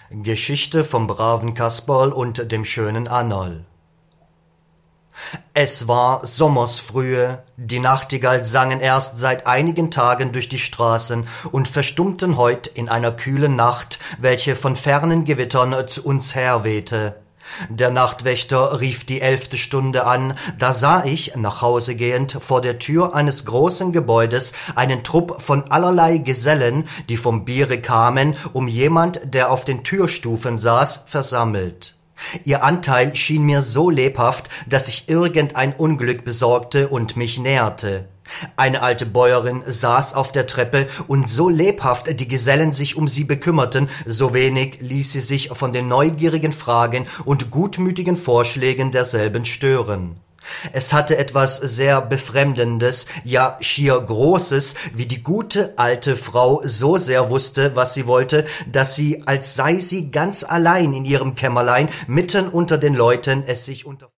Geschichte vom braven Kasperl und dem schönen Annerl. Es war Sommersfrühe, die Nachtigall sangen erst seit einigen Tagen durch die Straßen und verstummten heut in einer kühlen Nacht, welche von fernen Gewittern zu uns herwehte. Der Nachtwächter rief die 11. Stunde an, da sah ich, nach Hause gehend, vor der Tür eines großen Gebäudes einen Trupp von allerlei Gesellen, die vom Biere kamen, um jemand, der auf den Türstufen saß, versammelt. Ihr Anteil schien mir so lebhaft, dass ich irgendein Unglück besorgte und mich näherte. Eine alte Bäuerin saß auf der Treppe, und so lebhaft die Gesellen sich um sie bekümmerten, so wenig ließ sie sich von den neugierigen Fragen und gutmütigen Vorschlägen derselben stören. Es hatte etwas sehr Befremdendes, ja schier Großes, wie die gute alte Frau so sehr wusste, was sie wollte, dass sie, als sei sie ganz allein in ihrem Kämmerlein, mitten unter den Leuten es sich unter